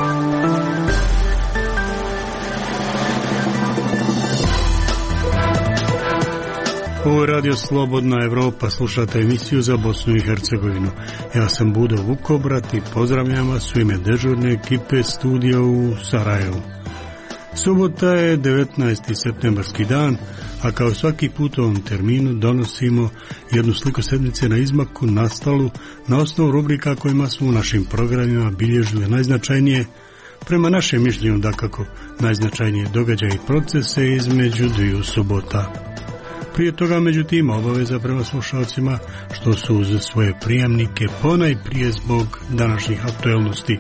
Ovo je Radio Slobodna Evropa, slušate emisiju za Bosnu i Hercegovinu. Ja sam Budo Vukobrat i pozdravljam vas u ime dežurne ekipe studija u Sarajevu. Subota je 19. septembarski dan, a kao svaki put u ovom terminu donosimo jednu sliku sedmice na izmaku nastalu na osnovu rubrika kojima smo u našim programima bilježili najznačajnije, prema našem mišljenju dakako najznačajnije događaje i procese između dviju subota. Prije toga, međutim, obaveza prema slušalcima što su uz svoje prijemnike ponajprije zbog današnjih aktuelnosti.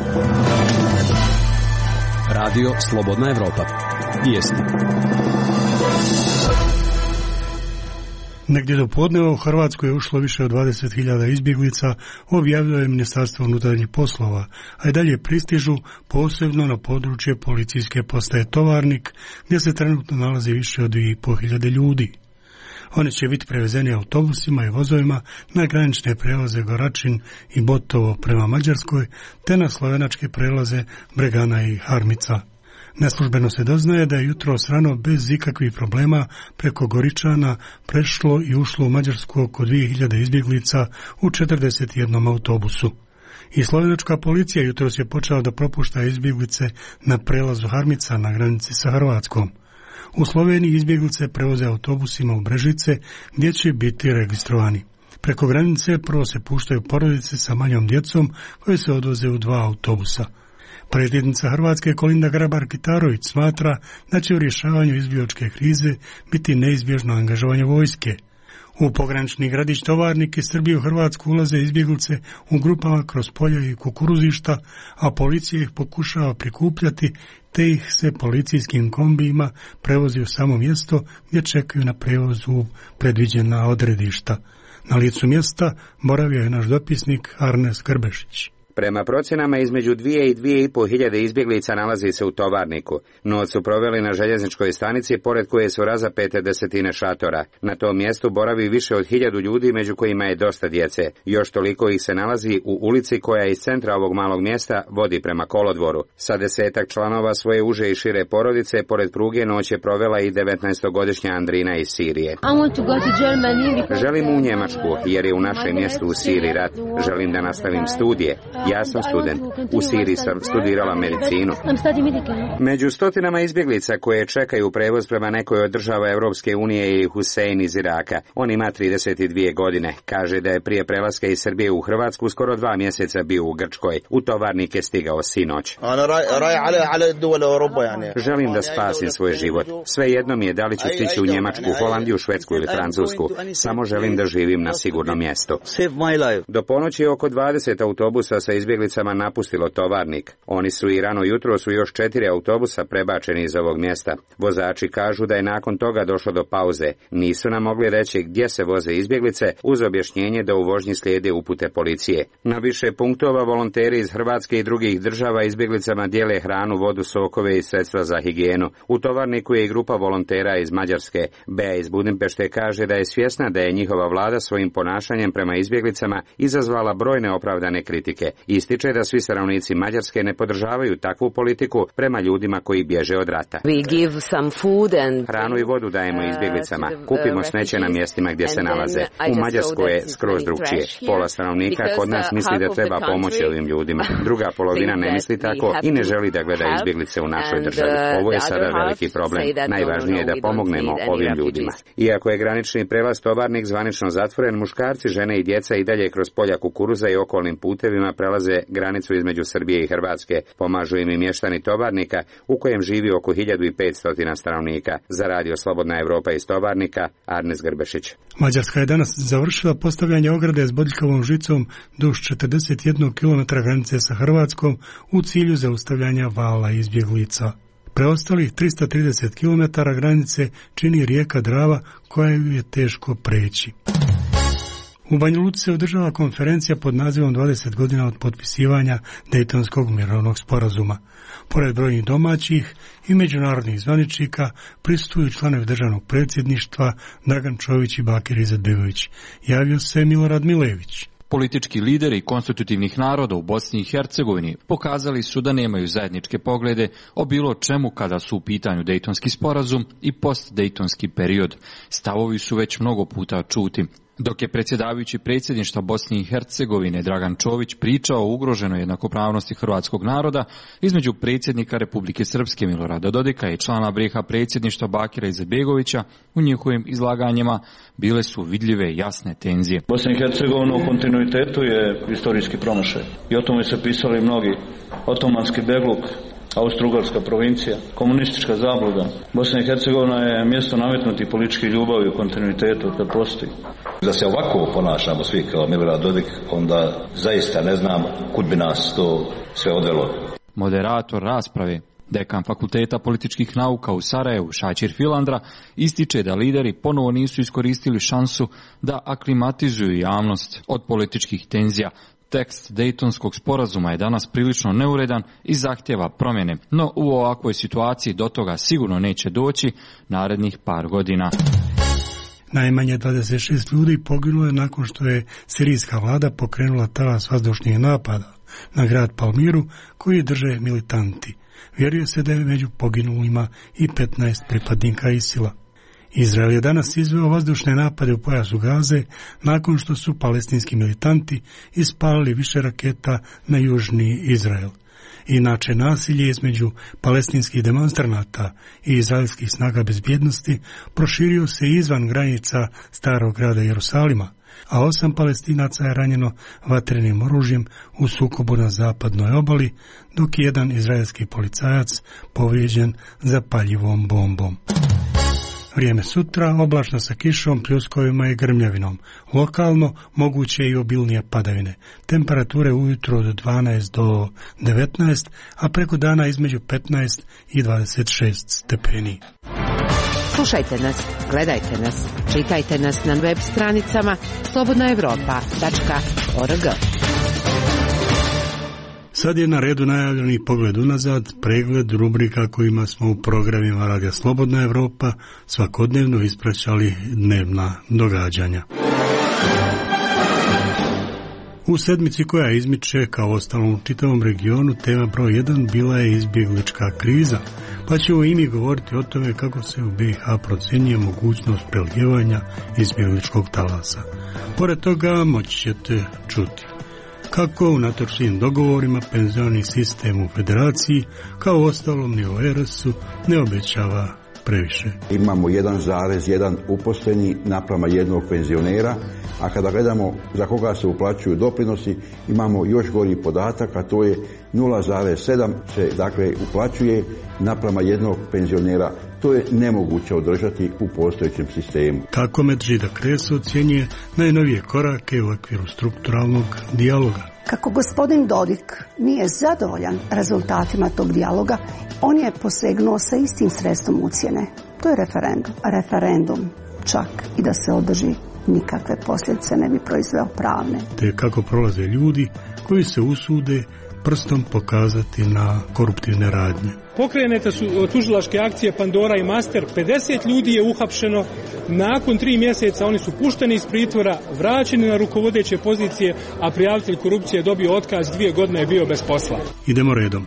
Radio Slobodna Evropa. Vijesti. Negdje do podneva u Hrvatskoj je ušlo više od 20.000 izbjeglica, objavljuje Ministarstvo unutarnjih poslova, a i dalje pristižu posebno na područje policijske postaje Tovarnik, gdje se trenutno nalazi više od 2.500 ljudi. Oni će biti prevezeni autobusima i vozovima na granične prelaze Goračin i Botovo prema Mađarskoj, te na slovenačke prelaze Bregana i Harmica. Neslužbeno se doznaje da je jutros rano bez ikakvih problema preko Goričana prešlo i ušlo u Mađarsku oko 2.000 izbjeglica u 41 autobusu. I slovenačka policija jutros je počela da propušta izbjeglice na prelazu Harmica na granici sa Hrvatskom. U Sloveniji izbjeglice prevoze autobusima u Brežice gdje će biti registrovani. Preko granice prvo se puštaju porodice sa manjom djecom koje se odvoze u 2 autobusa. Predsjednica Hrvatske Kolinda Grabar-Kitarović smatra da će u rješavanju izbjegličke krize biti neizbježno angažovanje vojske. U pogranični gradić Tovarnik iz Srbije u Hrvatsku ulaze izbjeglice u grupama kroz polja i kukuruzišta, a policija ih pokušava prikupljati, te ih se policijskim kombijima prevozi u samo mjesto gdje čekaju na prevoz u predviđena odredišta. Na licu mjesta boravio je naš dopisnik Arnes Grbešić. Prema procjenama između 2 i 2.5 hiljade izbjeglica nalazi se u Tovarniku. Noć su proveli na željezničkoj stanici, pored koje su razapete desetine šatora. Na tom mjestu boravi više od 1.000 ljudi, među kojima je dosta djece. Još toliko ih se nalazi u ulici koja iz centra ovog malog mjesta vodi prema kolodvoru. Sa 10-ak članova svoje uže i šire porodice, pored pruge noć je provela i 19-godišnja Andrina iz Sirije. Želim u Njemačku, jer je u našem mjestu u Siriji rat. Želim da nastavim studije. Ja sam student. U Siriji sam studirala medicinu. Među stotinama izbjeglica koje čekaju prevoz prema nekoj od država Europske unije je Husein iz Iraka. On ima 32 godine. Kaže da je prije prelaska iz Srbije u Hrvatsku skoro 2 mjeseca bio u Grčkoj. U Tovarnik je stigao sinoć. Želim da spasim svoj život. Svejedno mi je da li ću stići u Njemačku, Holandiju, Švedsku ili Francusku. Samo želim da živim na sigurnom mjestu. Do ponoći oko 20 autobusa sa izbjeglicama napustilo Tovarnik. Oni su i rano jutro su još 4 autobusa prebačeni iz ovog mjesta. Vozači kažu da je nakon toga došlo do pauze. Nisu nam mogli reći gdje se voze izbjeglice, uz objašnjenje da u vožnji slijede upute policije. Na više punktova volonteri iz Hrvatske i drugih država izbjeglicama dijele hranu, vodu, sokove i sredstva za higijenu. U Tovarniku je i grupa volontera iz Mađarske. Bea iz Budimpešte kaže da je svjesna da je njihova vlada svojim ponašanjem prema izbjeglicama izazvala brojne opravdane kritike. Ističe da svi stanovnici Mađarske ne podržavaju takvu politiku prema ljudima koji bježe od rata. Hranu i vodu dajemo izbjeglicama. Kupimo smeće na mjestima gdje se nalaze. U Mađarskoj je skroz drugčije. Pola stanovnika kod nas misli da treba pomoći ovim ljudima. Druga polovina ne misli tako i ne želi da gleda izbjeglice u našoj državi. Ovo je sada veliki problem. Najvažnije je da pomognemo ovim ljudima. Iako je granični prelaz Tovarnik zvanično zatvoren, muškarci, žene i djeca i dalje kroz polja kukuruza i okolnim putevima prelaze granicu između Srbije i Hrvatske. Pomažu im i mještani Tovarnika, u kojem živi oko 1.500 stanovnika. Za Radio Slobodna Evropa iz Tovarnika, Arnes Grbešić. Mađarska je danas završila postavljanje ograde s bodljikavom žicom duž 41 km granice sa Hrvatskom u cilju zaustavljanja vala izbjeglica. Preostalih 330 km granice čini rijeka Drava, koja ju je teško preći. U Banja Luci se održava konferencija pod nazivom 20 godina od potpisivanja Dejtonskog mirovnog sporazuma. Pored brojnih domaćih i međunarodnih zvaničnika prisustvuju članovi državnog predsjedništva Dragan Čović i Bakir Izetbegović. Javio se Milorad Milević. Politički lideri konstitutivnih naroda u Bosni i Hercegovini pokazali su da nemaju zajedničke poglede o bilo čemu kada su u pitanju Dejtonski sporazum i post-Dejtonski period. Stavovi su već mnogo puta čuti. Dok je predsjedavajući predsjedništva Bosne i Hercegovine Dragan Čović pričao o ugroženoj jednakopravnosti hrvatskog naroda između predsjednika Republike Srpske Milorada Dodika i člana Briha predsjedništva Bakira Izetbegovića, u njihovim izlaganjima bile su vidljive jasne tenzije. Bosna i Hercegovina u kontinuitetu je historijski promašaj i o tome se pisali mnogi. Otomanski begluk, Austro-Ugarska provincija, komunistička zabluda. Bosna i Hercegovina je mjesto nametnuti političke ljubavi u kontinuitetu kad postoji. Da se ovako ponašamo svi kao Milorad Dodik, onda zaista ne znam kud bi nas to sve odvelo. Moderator rasprave, dekan Fakulteta političkih nauka u Sarajevu, Šačir Filandra, ističe da lideri ponovo nisu iskoristili šansu da aklimatizuju javnost od političkih tenzija. Tekst Dejtonskog sporazuma je danas prilično neuredan i zahtjeva promjene, no u ovakvoj situaciji do toga sigurno neće doći narednih par godina. Najmanje 26 ljudi poginulo je nakon što je sirijska vlada pokrenula talas vazdušnih napada na grad Palmiru koji drže militanti. Vjeruje se da je među poginulima i 15 pripadnika ISIL-a. Izrael je danas izveo vazdušne napade u pojasu Gaze nakon što su palestinski militanti ispalili više raketa na južni Izrael. Inače, nasilje između palestinskih demonstranata i izraelskih snaga bezbjednosti proširio se izvan granica starog grada Jerusalima, a 8 Palestinaca je ranjeno vatrenim oružjem u sukobu na zapadnoj obali, dok je jedan izraelski policajac povrijeđen zapaljivom bombom. Vrijeme sutra, oblačno sa kišom, pljuskovima i grmljavinom. Lokalno moguće i obilnije padavine. Temperature ujutro od 12 do 19, a preko dana između 15 i 26 stepeni. Slušajte nas, gledajte nas, čitajte nas na web stranicama slobodnaevropa.org. Sad je na redu najavljeni pogled unazad, pregled rubrika kojima smo u programima Radija Slobodna Evropa svakodnevno ispraćali dnevna događanja. U sedmici koja izmiče, kao ostalom u čitavom regionu, tema broj 1 bila je izbjeglička kriza, pa ćemo i mi govoriti o tome kako se u BiH procjenjuje mogućnost prelijevanja izbjegličkog talasa. Pored toga moći ćete čuti kako unatoč svim dogovorima penzioni sistem u federaciji, kao ostalom ni u RS-u, ne obećava previše. Imamo 1,1 uposleni naprama jednog penzionera, a kada gledamo za koga se uplaćuju doprinosi, imamo još gori podatak, a to je 0,7 se dakle uplaćuje naprama jednog penzionera. To je nemoguće održati u postojećem sistemu. Kako Medžida Kreso ocjenjuje najnovije korake u okviru strukturalnog dijaloga. Kako gospodin Dodik nije zadovoljan rezultatima tog dijaloga, on je posegnuo sa istim sredstvom ucjene. To je referendum. Referendum čak i da se održi nikakve posljedice ne bi proizveo pravne. Te kako prolaze ljudi koji se usude prstom pokazati na koruptivne radnje. Pokrenete su tužilačke akcije Pandora i Master, 50 ljudi je uhapšeno, nakon 3 mjeseca oni su pušteni iz pritvora, vraćeni na rukovodeće pozicije, a prijavitelj korupcije je dobio otkaz, 2 godine je bio bez posla. Idemo redom.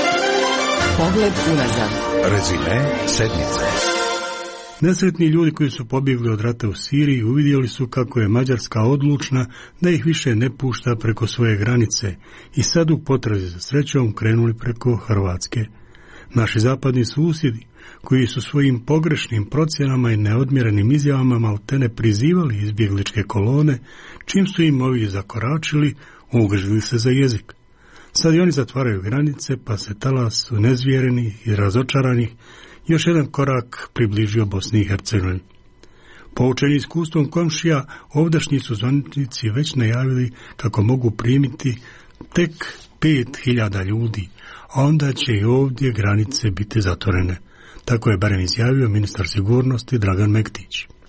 Pogled unazad. Rezime sedmice. Nesretni ljudi koji su pobjegli od rata u Siriji uvidjeli su kako je Mađarska odlučna da ih više ne pušta preko svoje granice i sad u potrazi za srećom krenuli preko Hrvatske. Naši zapadni susjedi, koji su svojim pogrešnim procjenama i neodmjerenim izjavama maltene prizivali izbjegličke kolone, čim su im ovi zakoračili, ugržili se za jezik. Sad i oni zatvaraju granice, pa se talas nezvjerenih i razočaranih još jedan korak približio Bosni i Hercegovini. Poučeni iskustvom komšija, ovdašnji su zvaničnici već najavili kako mogu primiti tek 5.000 ljudi, a onda će i ovdje granice biti zatvorene. Tako je barem izjavio ministar sigurnosti Dragan Mektić.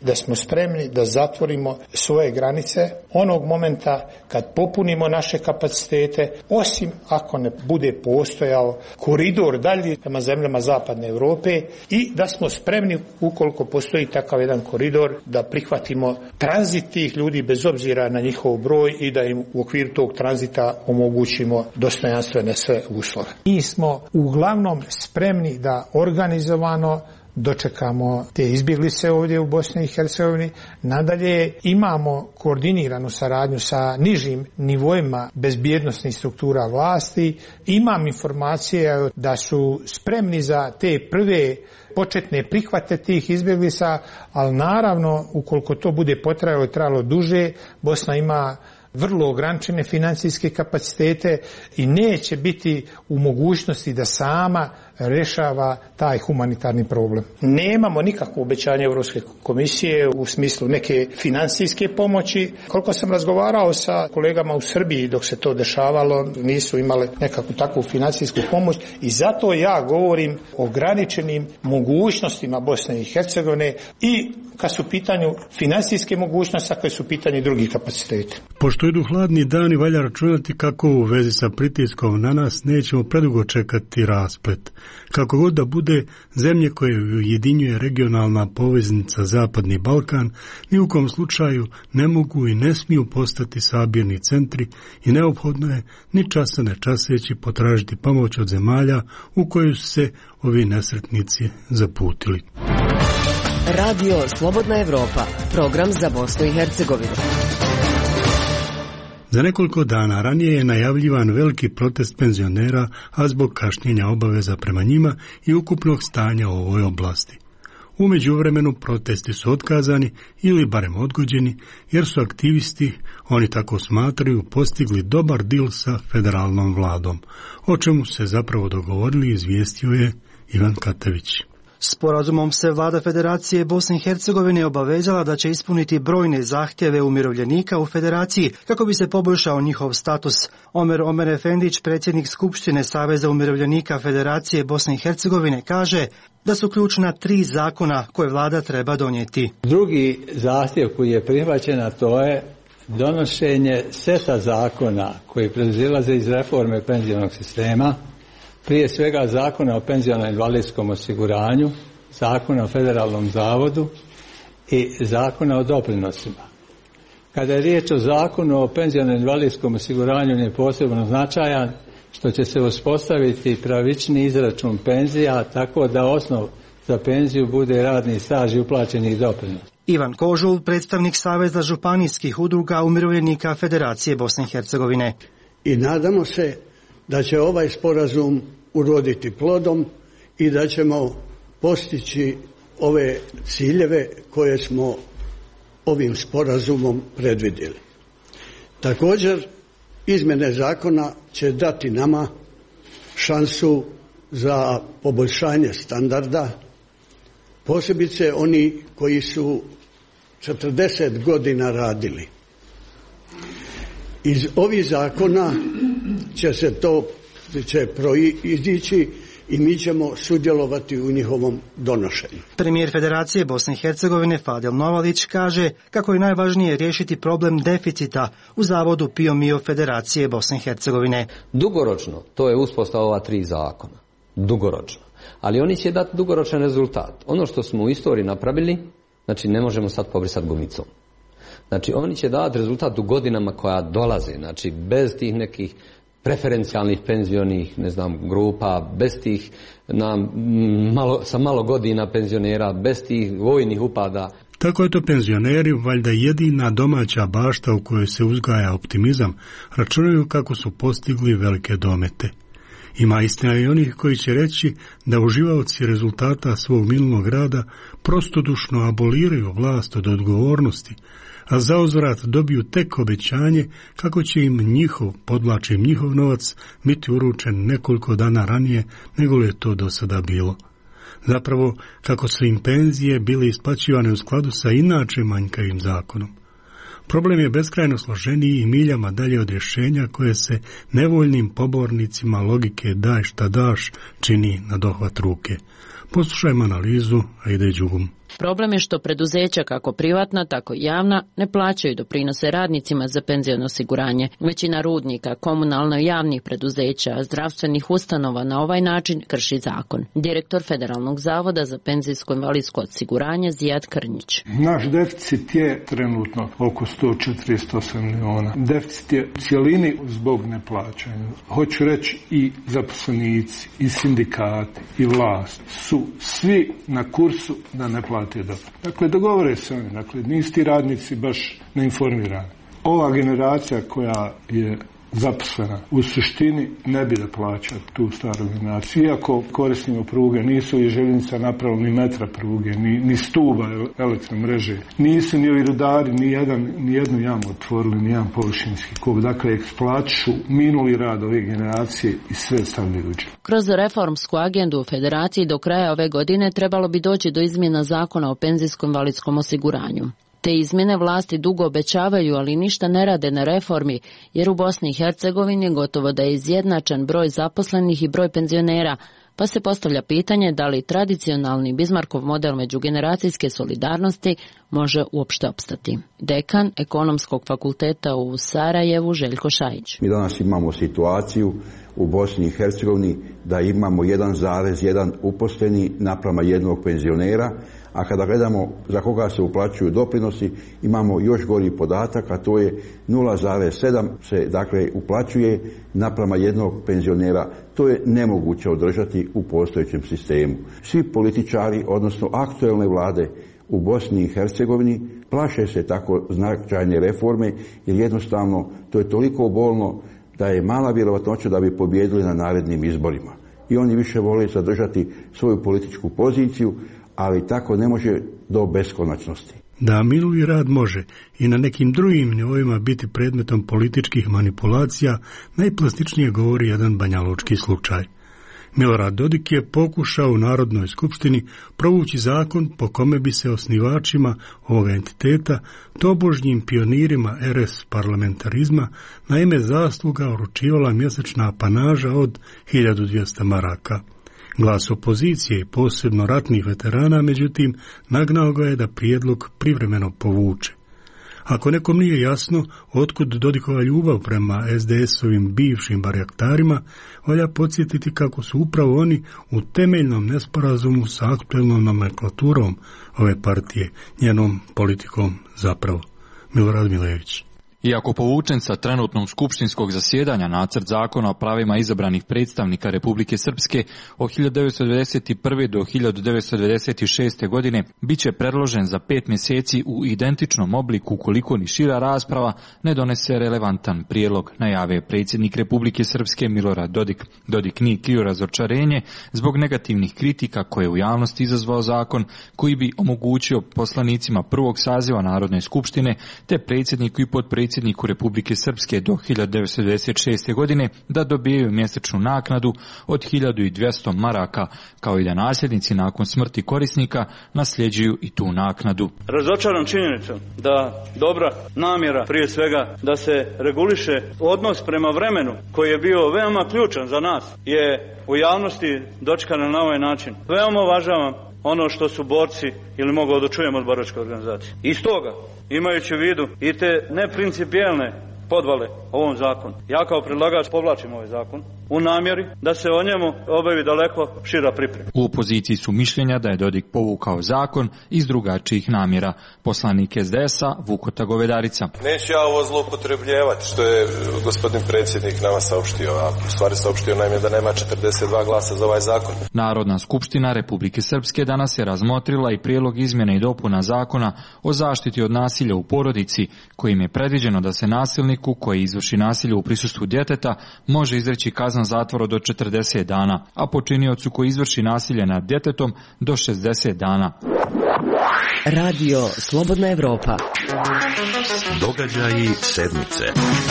da smo spremni da zatvorimo svoje granice onog momenta kad popunimo naše kapacitete, osim ako ne bude postojao koridor dalje prema zemljama zapadne Europe, i da smo spremni, ukoliko postoji takav jedan koridor, da prihvatimo tranzit tih ljudi bez obzira na njihov broj i da im u okviru tog tranzita omogućimo dostojanstvene sve uslove. Mi smo uglavnom spremni da organizovano dočekamo te izbjeglice ovdje u Bosni i Hercegovini. Nadalje imamo koordiniranu saradnju sa nižim nivoima bezbjednosnih struktura vlasti. Imam informacije da su spremni za te prve početne prihvate tih izbjeglica, ali naravno ukoliko to bude trajalo duže, Bosna ima vrlo ograničene financijske kapacitete i neće biti u mogućnosti da sama rješava taj humanitarni problem. Nemamo nikakvo obećanje Europske komisije u smislu neke financijske pomoći. Koliko sam razgovarao sa kolegama u Srbiji dok se to dešavalo, nisu imale nekakvu takvu financijsku pomoć i zato ja govorim o ograničenim mogućnostima Bosne i Hercegovine i kad su u pitanju financijske mogućnosti, a kad su u pitanju drugih kapaciteta. Pošto idu hladni dani, valja računati kako u vezi sa pritiskom na nas nećemo predugo čekati rasplet. Kako god da bude, zemlje koje ujedinjuje regionalna poveznica Zapadni Balkan ni u kom slučaju ne mogu i ne smiju postati sabirni centri i neophodno je ni časa ne časeći potražiti pomoć od zemalja u koju su se ovi nesretnici zaputili. Radio Slobodna Evropa, program za Bosnu i Hercegovinu. Za nekoliko dana ranije je najavljivan veliki protest penzionera, a zbog kašnjenja obaveza prema njima i ukupnog stanja u ovoj oblasti. U međuvremenu protesti su otkazani ili barem odgođeni, jer su aktivisti, oni tako smatraju, postigli dobar dil sa federalnom vladom. O čemu se zapravo dogovorili, izvijestio je Ivan Katević. Sporazumom se vlada Federacije Bosne i Hercegovine obavezala da će ispuniti brojne zahtjeve umirovljenika u Federaciji kako bi se poboljšao njihov status. Omer Efendić, predsjednik Skupštine Saveza umirovljenika Federacije Bosne i Hercegovine, kaže da su ključna 3 zakona koje vlada treba donijeti. Drugi zahtjev koji je prihvaćen, a to je donošenje seta zakona koji proizilaze iz reforme penzionog sistema, prije svega Zakona o penziono-invalidskom osiguranju, Zakona o federalnom zavodu i Zakona o doprinosima. Kada je riječ o Zakonu o penziono-invalidskom osiguranju, on je posebno značajan što će se uspostaviti pravični izračun penzija tako da osnov za penziju bude radni staž i uplaćeni doprinos. Ivan Kožul, predstavnik Saveza županijskih udruga umirovljenika Federacije Bosne i Hercegovine. I nadamo se da će ovaj sporazum uroditi plodom i da ćemo postići ove ciljeve koje smo ovim sporazumom predvidjeli. Također, izmjene zakona će dati nama šansu za poboljšanje standarda, posebice oni koji su 40 godina radili. Iz ovih zakona će proizići i mi ćemo sudjelovati u njihovom donošenju. Premijer Federacije Bosne i Hercegovine Fadil Novalić kaže kako je najvažnije riješiti problem deficita u Zavodu PIO MIO Federacije Bosne i Hercegovine. Dugoročno, to je uspostava ova 3 zakona. Dugoročno. Ali oni će dati dugoročan rezultat. Ono što smo u istoriji napravili, znači ne možemo sad pobrisati gumicom. Znači oni će dati rezultat u godinama koja dolaze, znači bez tih nekih preferencijalnih penzionih, grupa, bez tih sa malo godina penzionera, bez tih vojnih upada. Tako je to penzioneri, valjda jedina domaća bašta u kojoj se uzgaja optimizam, računaju kako su postigli velike domete. Ima istina i onih koji će reći da uživaoci rezultata svog minulog rada prostodušno aboliraju vlast od odgovornosti, a zauzvrat dobiju tek obećanje kako će im njihov novac biti uručen nekoliko dana ranije nego li je to do sada bilo. Zapravo, kako su im penzije bile isplaćivane u skladu sa inače manjkavim zakonom. Problem je beskrajno složeniji i miljama dalje od rješenja koje se nevoljnim pobornicima logike daj šta daš čini na dohvat ruke. Poslušajmo analizu Aide Đugum. Problem je što preduzeća, kako privatna, tako i javna, ne plaćaju doprinose radnicima za penziono osiguranje. Većina rudnika, komunalno i javnih preduzeća, zdravstvenih ustanova na ovaj način krši zakon. Direktor Federalnog zavoda za penzijsko invalidsko osiguranje Zijad Krnjić. Naš deficit je trenutno oko 148 miliona. Deficit je u cjelini zbog neplaćanja. Hoću reći i zaposlenici, i sindikati, i vlast su svi na kursu da ne plate doprinose. Dakle, dogovore se oni. Dakle, nisu ti radnici baš neinformirani. Ova generacija koja je zaposlena u suštini ne bi da plaća tu staru generaciju. Iako korisnimo pruge, nisu i željeznica napravili ni metra pruge, ni stuba elektromreže. Nisu ni ovi rudari ni jednu jamu otvorili, ni jedan površinski kub. Dakle, eksploatišu minuli rad ove generacije i sve stavljaju u džep. Kroz reformsku agendu u Federaciji do kraja ove godine trebalo bi doći do izmjena zakona o penzijskom invalidskom osiguranju. Te izmjene vlasti dugo obećavaju, ali ništa ne rade na reformi, jer u Bosni i Hercegovini gotovo da je izjednačen broj zaposlenih i broj penzionera, pa se postavlja pitanje da li tradicionalni Bismarckov model međugeneracijske solidarnosti može uopšte opstati. Dekan Ekonomskog fakulteta u Sarajevu Željko Šajić. Mi danas imamo situaciju u Bosni i Hercegovini da imamo 1,1 uposleni naprama jednog penzionera, a kada gledamo za koga se uplaćuju doprinosi, imamo još gori podatak, a to je 0,7 se dakle uplaćuje naprama jednog penzionera. To je nemoguće održati u postojećem sistemu. Svi političari, odnosno aktuelne vlade u Bosni i Hercegovini, plaše se tako značajne reforme, jer jednostavno to je toliko bolno da je mala vjerovatnoća da bi pobijedili na narednim izborima. I oni više vole zadržati svoju političku poziciju, ali tako ne može do beskonačnosti. Da minuli rad može i na nekim drugim nivoima biti predmetom političkih manipulacija, najplastičnije govori jedan banjalučki slučaj. Milorad Dodik je pokušao u Narodnoj skupštini provući zakon po kome bi se osnivačima ovoga entiteta, tobožnjim pionirima RS parlamentarizma, na ime zasluga uručivala mjesečna apanaža od 1200 maraka. Glas opozicije i posebno ratnih veterana, međutim, nagnao ga je da prijedlog privremeno povuče. Ako nekom nije jasno otkud Dodikova ljubav prema SDS-ovim bivšim barjaktarima, valja podsjetiti kako su upravo oni u temeljnom nesporazumu sa aktuelnom nomenklaturom ove partije, njenom politikom zapravo. Milorad Milević. Iako povučen sa trenutnog skupštinskog zasjedanja nacrt zakona o pravima izabranih predstavnika Republike Srpske od 1991. do 1996. godine, bit će predložen za 5 mjeseci u identičnom obliku ukoliko ni šira rasprava ne donese relevantan prijedlog, najave predsjednik Republike Srpske Milorad Dodik. Dodik nije krio razočarenje zbog negativnih kritika koje je u javnosti izazvao zakon koji bi omogućio poslanicima prvog saziva Narodne skupštine te predsjedniku i potpredsjedniku Republike Srpske do 1996. godine da dobijaju mjesečnu naknadu od 1200 maraka, kao i da nasljednici nakon smrti korisnika nasljeđuju i tu naknadu. Razočaran činjenicom da dobra namjera, prije svega da se reguliše odnos prema vremenu koji je bio veoma ključan za nas, je u javnosti dočekana na ovaj način. Veoma uvažavam ono što su borci, ili mogu da čujem od boračke organizacije. I stoga, imajući u vidu i te neprincipijelne podvale ovom zakonu, ja kao predlagač povlačim ovaj zakon u namjeri da se o njemu obavi daleko šira priprema. U opoziciji su mišljenja da je Dodik povukao zakon iz drugačijih namjera. Poslanik SDS-a Vukota Govedarica. Neću ja ovo zloupotrebljavati što je gospodin predsjednik nama saopštio, a u stvari saopštio nam je da nema 42 glasa za ovaj zakon. Narodna skupština Republike Srpske danas je razmotrila i prijedlog izmjene i dopuna zakona o zaštiti od nasilja u porodici, kojim je predviđeno da se nasilniku koji izvrši nasilje u prisustvu djeteta može izreći kazna zatvora do 40 dana, a počiniocu koji izvrši nasilje nad djetetom do 60 dana. Radio Slobodna Evropa. Događaji sedmice.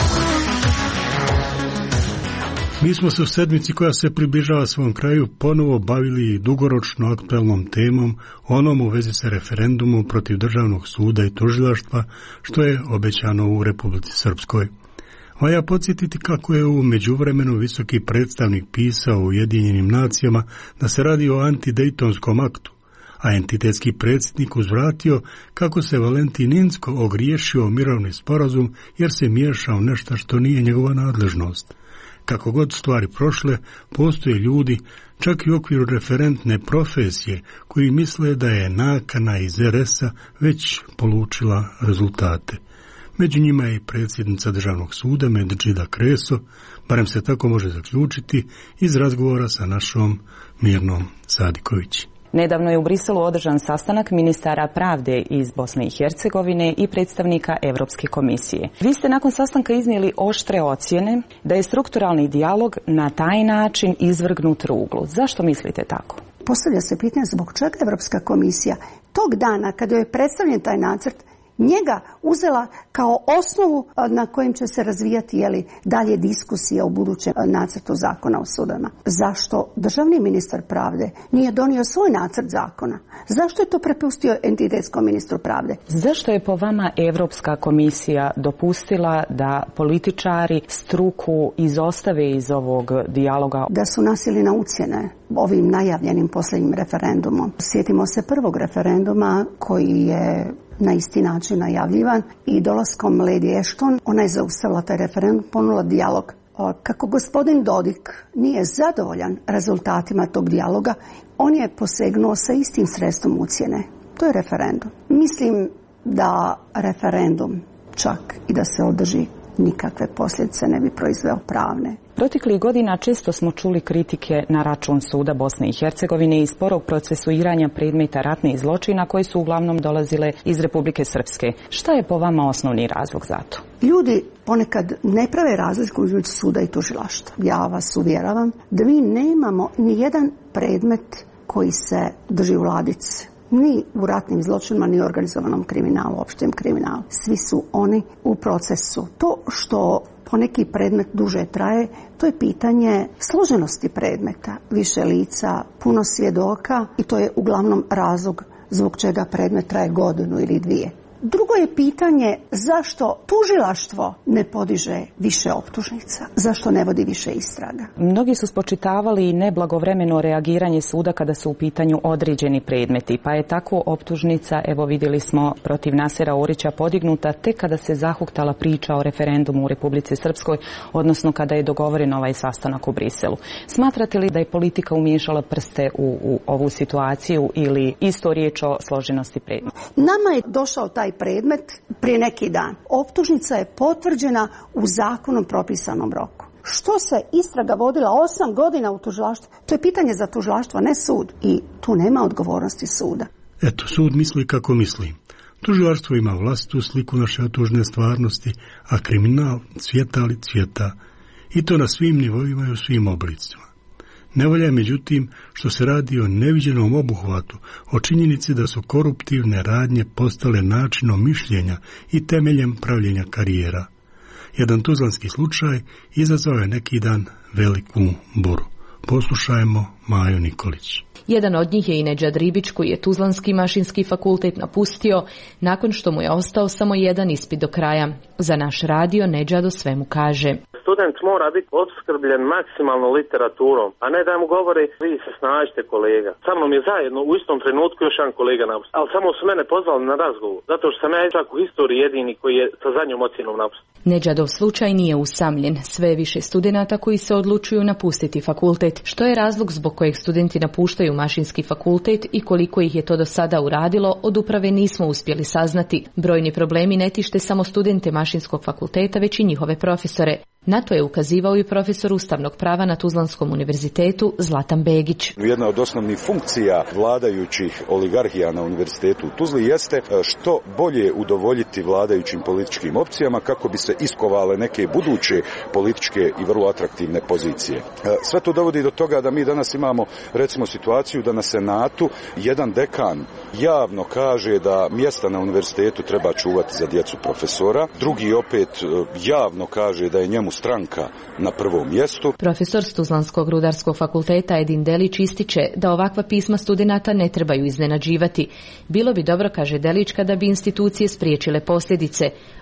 Mi smo se u sedmici koja se približava svom kraju ponovo bavili dugoročno aktualnom temom, onom u vezi sa referendumom protiv Državnog suda i tužilaštva, što je obećano u Republici Srpskoj. Valja podsjetiti kako je u međuvremenu visoki predstavnik pisao u Ujedinjenim nacijama da se radi o antidejtonskom aktu, a entitetski predsjednik uzvratio kako se Valentin Inzko ogriješio o mirovni sporazum jer se miješao nešto što nije njegova nadležnost. Kako god stvari prošle, postoje ljudi, čak i u okviru referentne profesije, koji misle da je nakana iz RS-a već polučila rezultate. Među njima je i predsjednica Državnog suda Medžida Kreso, barem se tako može zaključiti iz razgovora sa našom Mirnom Sadiković. Nedavno je u Briselu održan sastanak ministara pravde iz Bosne i Hercegovine i predstavnika Europske komisije. Vi ste nakon sastanka iznijeli oštre ocjene da je strukturalni dijalog na taj način izvrgnut ruglu. Zašto mislite tako? Postavlja se pitanje zbog čega Europska komisija tog dana kada je predstavljen taj nacrt njega uzela kao osnovu na kojim će se razvijati dalje diskusija u budućem nacrtu zakona o sudovima. Zašto državni ministar pravde nije donio svoj nacrt zakona? Zašto je to prepustio entitetskom ministru pravde? Zašto je po vama Europska komisija dopustila da političari struku izostave iz ovog dijaloga? Da su nasili na ucjene ovim najavljenim posljednjim referendumom. Sjetimo se prvog referenduma koji je na isti način najavljivan i dolaskom Lady Ashton ona je zaustavila taj referendum, ponula dijalog. Kako gospodin Dodik nije zadovoljan rezultatima tog dijaloga, on je posegnuo sa istim sredstvom ucjene. To je referendum. Mislim da referendum, čak i da se održi, nikakve posljedice ne bi proizveo pravne. Proteklih godina često smo čuli kritike na račun suda Bosne i Hercegovine i sporog procesuiranja predmeta ratnih zločina koji su uglavnom dolazile iz Republike Srpske. Šta je po vama osnovni razlog za to? Ljudi ponekad ne prave razliku između suda i tužilaštva. Ja vas uvjeravam da mi nemamo ni jedan predmet koji se drži u ladici. Ni u ratnim zločinima, ni u organizovanom kriminalu, opštem kriminalu. Svi su oni u procesu. To što poneki predmet duže traje, to je pitanje složenosti predmeta, više lica, puno svjedoka i to je uglavnom razlog zbog čega predmet traje godinu ili dvije. Drugo je pitanje zašto tužilaštvo ne podiže više optužnica, zašto ne vodi više istraga. Mnogi su spočitavali i neblagovremeno reagiranje suda kada su u pitanju određeni predmeti, pa je tako optužnica, evo vidjeli smo, protiv Nasera Orića podignuta tek kada se zahuktala priča o referendumu u Republici Srpskoj, odnosno kada je dogovoren ovaj sastanak u Briselu. Smatrate li da je politika umiješala prste u ovu situaciju ili isto riječ o složenosti predmeta? Nama je došao taj predmet prije neki dan. Optužnica je potvrđena u zakonom propisanom roku. Što se istraga vodila 8 godina u tužilaštvu? To je pitanje za tužilaštvo, ne sud. I tu nema odgovornosti suda. Eto, sud misli kako misli. Tužilaštvo ima vlastitu sliku naše tužne stvarnosti, a kriminal cvjeta li cvjeta. I to na svim nivoima i u svim oblicima. Nevolja je međutim što se radi o neviđenom obuhvatu, o činjenici da su koruptivne radnje postale načinom mišljenja i temeljem pravljenja karijera. Jedan tuzlanski slučaj izazvao je neki dan veliku buru. Poslušajmo Maju Nikolić. Jedan od njih je i Nedžad Ribić, koji je Tuzlanski mašinski fakultet napustio nakon što mu je ostao samo jedan ispit do kraja. Za naš radio Nedžad o svemu kaže. Student mora biti opskrbljen maksimalno literaturom, a ne da mu govori vi se snađite kolega. Sa mnom je zajedno u istom trenutku još jedan kolega napustio, ali samo su mene pozvali na razgovor, zato što sam ja čak u historiji jedini koji je sa zadnjom ocjenom napustio. Nedžadov slučaj nije usamljen. Sve je više studenata koji se odlučuju napustiti fakultet. Što je razlog zbog kojeg studenti napuštaju mašinski fakultet i koliko ih je to do sada uradilo, od uprave nismo uspjeli saznati. Brojni problemi ne tište samo studente mašinskog fakulteta, već i njihove profesore. Na to je ukazivao i profesor ustavnog prava na Tuzlanskom univerzitetu Zlatan Begić. Jedna od osnovnih funkcija vladajućih oligarhija na univerzitetu u Tuzli jeste što bolje udovoljiti vladajućim političkim opcijama kako bi se iskovale neke buduće političke i vrlo atraktivne pozicije. Sve to dovodi do toga da mi danas imamo recimo situaciju da na Senatu jedan dekan javno kaže da mjesta na univerzitetu treba čuvati za djecu profesora, drugi opet javno kaže da je njemu stranka na prvom mjestu. Profesor s Tuzlanskog rudarskog fakulteta Edin Delić ističe da ovakva pisma studenata ne trebaju iznenađivati. Bilo bi dobro, kaže Delić, kada bi institucije spriječile posljedice,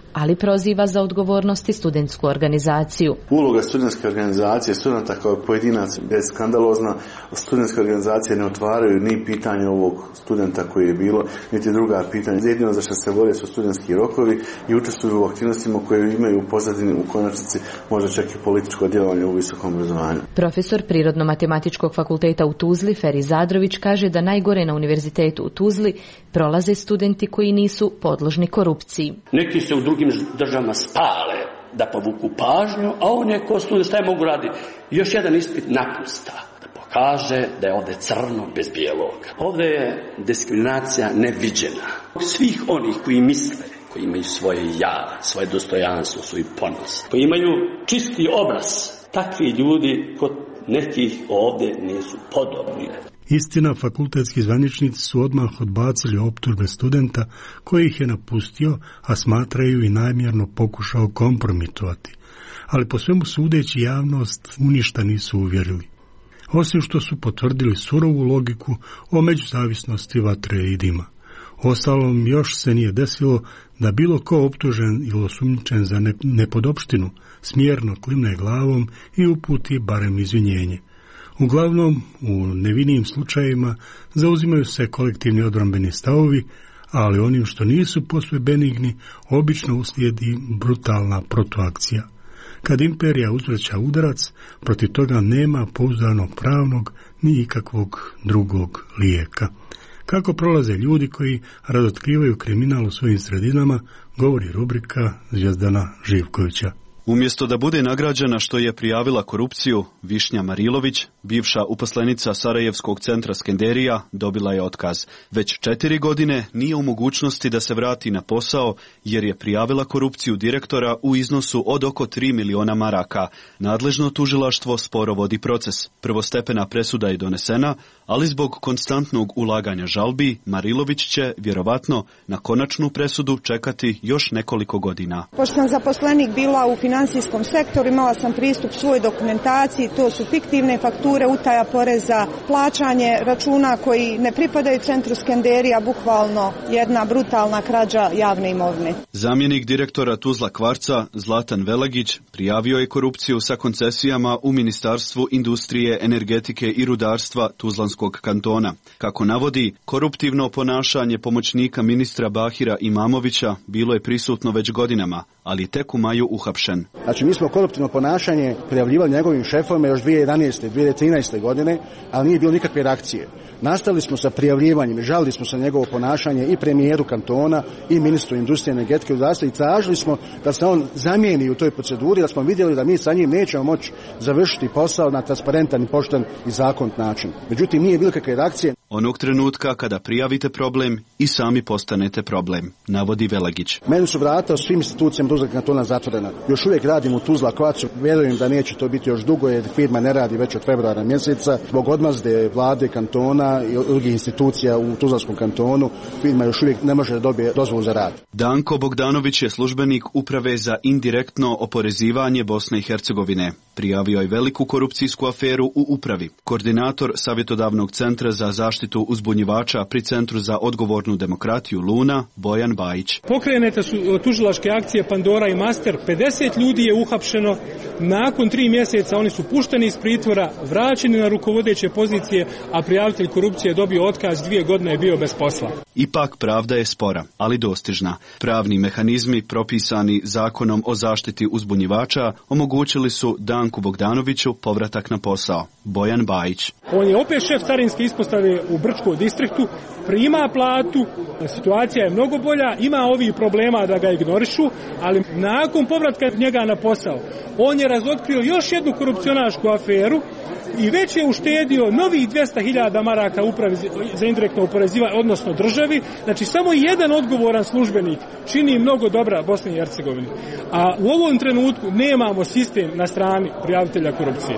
ali proziva za odgovornosti studentsku organizaciju. Uloga studentske organizacije, studenta kao pojedinac je skandalozna. Studentske organizacije ne otvaraju ni pitanje ovog studenta koji je bilo, niti druga pitanja. Jedino za što se bore su studentski rokovi i učestvuju u aktivnostima koje imaju u pozadini u konačnici možda čak i političko djelovanje u visokom obrazovanju. Profesor Prirodno-matematičkog fakulteta u Tuzli, Feri Zadrović, kaže da najgore na univerzitetu u Tuzli prolaze studenti koji nisu podložni korupciji. Neki se u drugim državama spale da povuku pažnju, a on je ko student, šta je mogu raditi? Još jedan ispit napusta, da pokaže da je ovdje crno bez bijelog. Ovdje je diskriminacija neviđena. Svih onih koji misle, koji imaju svoje ja, svoje dostojanstvo, svoj ponos, koji imaju čisti obraz, takvi ljudi kod nekih ovdje nisu podobni. Istina, fakultetski zvaničnici su odmah odbacili optužbe studenta koji ih je napustio, a smatraju i namjerno pokušao kompromitovati. Ali po svemu sudeći javnost u ništa nisu uvjerili. Osim što su potvrdili surovu logiku o međuzavisnosti vatre i dima. Ostalom, još se nije desilo da bilo ko optužen ili osumnjičen za nepodopštinu smjerno klimne glavom i uputi barem izvinjenje. Uglavnom, u nevinim slučajevima zauzimaju se kolektivni odbrambeni stavovi, ali onim što nisu posve benigni, obično uslijedi brutalna protuakcija. Kad imperija uzvraća udarac, protiv toga nema pouzdanog pravnog ni ikakvog drugog lijeka. Kako prolaze ljudi koji razotkrivaju kriminal u svojim sredinama, govori rubrika Zvijezdana Živkovića. Umjesto da bude nagrađena što je prijavila korupciju, Višnja Marilović, bivša uposlenica Sarajevskog centra Skenderija, dobila je otkaz. Već 4 godine nije u mogućnosti da se vrati na posao jer je prijavila korupciju direktora u iznosu od oko 3 miliona maraka. Nadležno tužilaštvo sporo vodi proces. Prvostepena presuda je donesena, ali zbog konstantnog ulaganja žalbi, Marilović će, vjerovatno, na konačnu presudu čekati još nekoliko godina. Pošto sam zaposlenik bila u financijskom sektoru, imala sam pristup svoj dokumentaciji, to su fiktivne fakture, utaja poreza, plaćanje računa koji ne pripadaju centru Skenderija, bukvalno jedna brutalna krađa javne imovine. Zamjenik direktora Tuzla Kvarca, Zlatan Velagić, prijavio je korupciju sa koncesijama u Ministarstvu industrije, energetike i rudarstva Tuzlanskog kantona. Kako navodi, koruptivno ponašanje pomoćnika ministra Bahira Imamovića bilo je prisutno već godinama, ali tek u maju uhapšen. Znači, mi smo koruptivno ponašanje prijavljivali njegovim šefovima još 2011. 2013. godine, ali nije bilo nikakve reakcije. Nastavili smo sa prijavljivanjem i žalili smo sa njegovo ponašanje i premijeru kantona i ministru industrije, energetike i rudarstva i tražili smo da se on zamijeni u toj proceduri, da smo vidjeli da mi sa njim nećemo moći završiti posao na transparentan i pošten i zakonit način. Međutim, nije bilo kakve reakcije. Onog trenutka kada prijavite problem i sami postanete problem, navodi Velagić. Meni su vrata u svim institucijama Tuzla kantona zatvorena. Još uvijek radim u Tuzla Kvarcu, vjerujem da neće to biti još dugo jer firma ne radi već od februara mjeseca. Zbog odmazde vlade kantona i drugih institucija u Tuzlanskom kantonu, firma još uvijek ne može da dobije dozvolu za rad. Danko Bogdanović je službenik Uprave za indirektno oporezivanje Bosne i Hercegovine. Prijavio je veliku korupcijsku aferu u upravi. Koordinator Savjetodavnog centra za zaštitu uzbunjivača pri Centru za odgovornu demokratiju Luna, Bojan Bajić. Pokrenete su tužilačke akcije Pandora i Master, 50 ljudi je uhapšeno, nakon 3 mjeseca oni su pušteni iz pritvora, vraćeni na rukovodeće pozicije, a prijavitelj korupcije je dobio otkaz, 2 godine je bio bez posla. Ipak pravda je spora, ali dostižna. Pravni mehanizmi propisani Zakonom o zaštiti uzbunjivača omogućili su Danku Bogdanoviću povratak na posao. Bojan Bajić. On je opet šef carinske ispostave u Brčkom distriktu, prima platu, situacija je mnogo bolja, ima ovih problema da ga ignorišu, ali nakon povratka njega na posao, on je razotkrio još jednu korupcionašku aferu i već je uštedio novih 200.000 maraka upravi za indirektno oporezivanje, odnosno državi. Znači, samo jedan odgovoran službenik čini mnogo dobra Bosni i Hercegovini. A u ovom trenutku nemamo sistem na strani prijavitelja korupcije.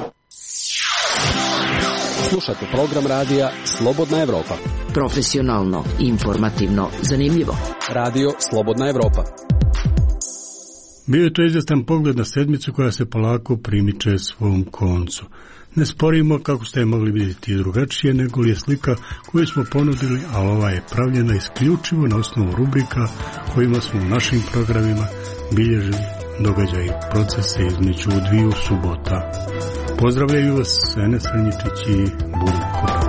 Slušate program radija Slobodna Evropa. Profesionalno, informativno, zanimljivo. Radio Slobodna Evropa. Bio je to izvjestan pogled na sedmicu koja se polako primiče svom koncu. Ne sporimo kako ste je mogli vidjeti drugačije nego li je slika koju smo ponudili, a ova je pravljena isključivo na osnovu rubrika kojima smo u našim programima bilježili događaje i procese između dviju subota. Pozdravljaju vas Enes Ranjičić i Burik Koran.